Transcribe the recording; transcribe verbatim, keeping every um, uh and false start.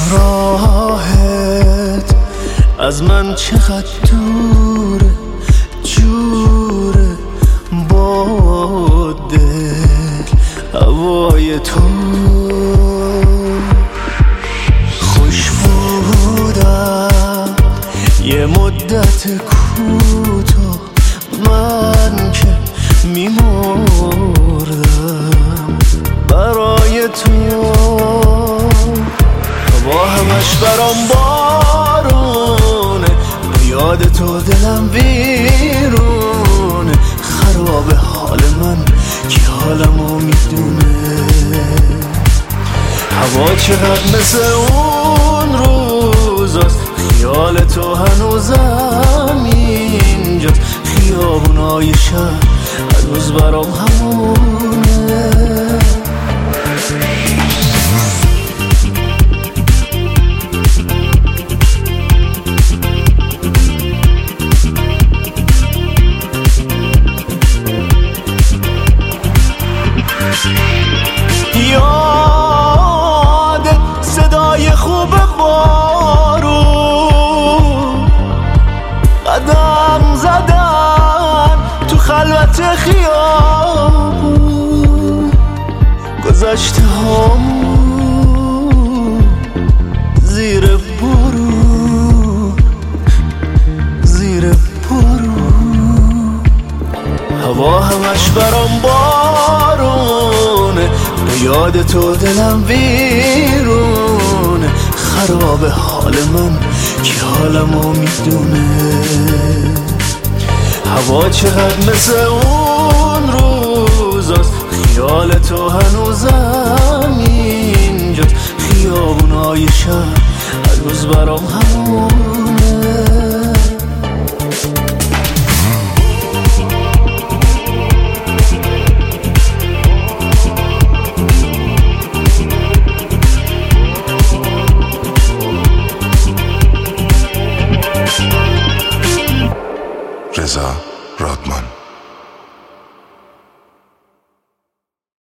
راهت از من چقدر دوره، جوره با دل هوای تو. خوش بودم یه مدت کوتاه، من که میمردم برای تو. هوا همش برام بارونه، یاد تو دلم ویرونه. خراب حال من که حالمو میدونه. هوا چقدر مثل اون روزاست، خیال تو هنوزم اینجاست. خیابونای شهر هنوز برام همونه. یاد صدای خوب بارون، قدم زدن تو خلوت خیابون. گذشته هامون زیر بارون، زیر بارون. هوا همش برام بارونه، یاد تو دلم ویرونه. خراب حال من که حالمو میدونه. هوا چقدر مثل اون روزاست، خیال تو هنوزم اینجاست. خیابونای شهر هنوز برام همونه. رضا رادمان.